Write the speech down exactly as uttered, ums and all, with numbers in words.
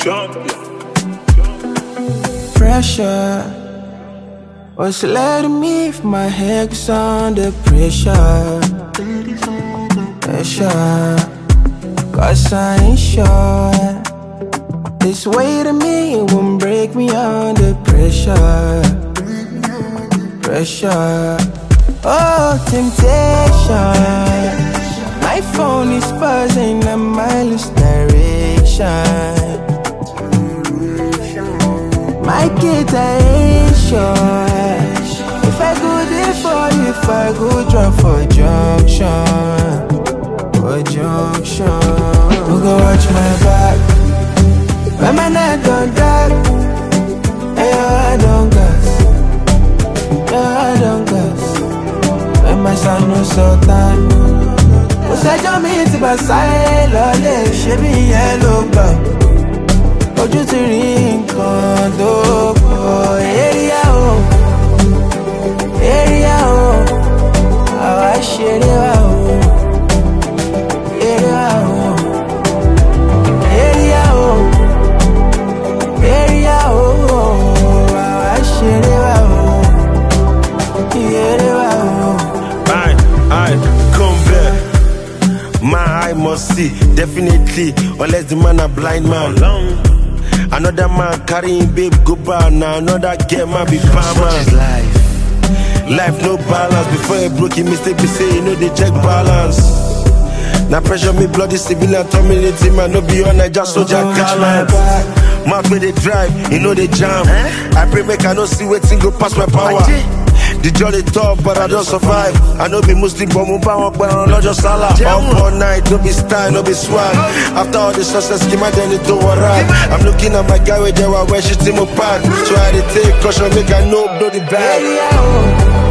Pressure was letting me if my head was under pressure. Pressure, cause I ain't sure this weight of me won't break me under pressure. Pressure, oh temptation. My phone is buzzing a mindless direction. My kids, I ain't sure if I go there for you, if I go drop for junction, for junction. Who go watch my back when my neck don't die? Hey, I don't gas, yeah, I don't gas. When my son no so time, what's that jump into my side? Lolly, she be yellow girl. Ojú ti rí nǹkan tó pọ̀. Area o, area o, àwa ṣeré wa o. Area o, area o, area o, àwa ṣeré wa o. Area wa o. Aye, aye, come back. My eye must see, definitely, unless the man a blind man. Another man carrying babe go bar now. Another girl man be farmer. Life. Life no balance. Before a broke mistake, be say you know they check balance. Now pressure me bloody civilian terminating man. No be on I just soldier gallant. Mark where they drive, you know they jam. I pray make I no see waiting go past my power. The journey tough, but I don't survive. I know be Muslim, but move on, but I'm not just Allah. Up all night, no be style, no be swag. After all the success, keep my then it don't arrive. I'm looking at my guy where they were where she team apart. So I take caution, make I know, know the bad.